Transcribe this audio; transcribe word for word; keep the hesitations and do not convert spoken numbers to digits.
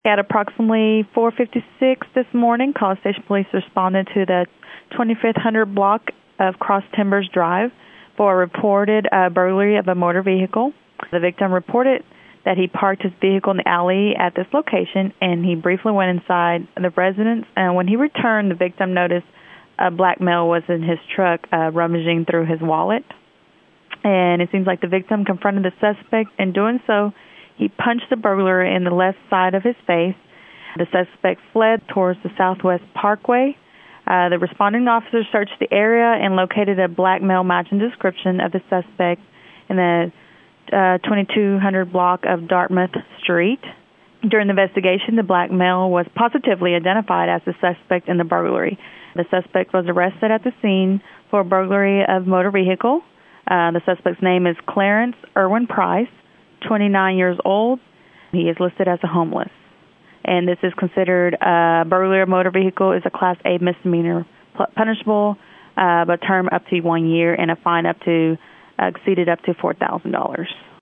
At approximately four fifty-six this morning, College Station Police responded to the twenty-fifth hundred block of Cross Timbers Drive for a reported uh, burglary of a motor vehicle. The victim reported that he parked his vehicle in the alley at this location, and he briefly went inside the residence. And when he returned, the victim noticed a black male was in his truck uh, rummaging through his wallet. And it seems like the victim confronted the suspect. In doing so, he punched the burglar in the left side of his face. The suspect fled towards the Southwest Parkway. Uh, the responding officer searched the area and located a black male matching description of the suspect in the uh, twenty-two hundred block of Dartmouth Street. During the investigation, the black male was positively identified as the suspect in the burglary. The suspect was arrested at the scene for burglary of motor vehicle. Uh, the suspect's name is Clarence Irwin Price, twenty-nine years old. He is listed as a homeless. And this is considered a uh, burglary of motor vehicle is a Class A misdemeanor, punishable uh, by term up to one year and a fine up to uh, exceeded up to four thousand dollars.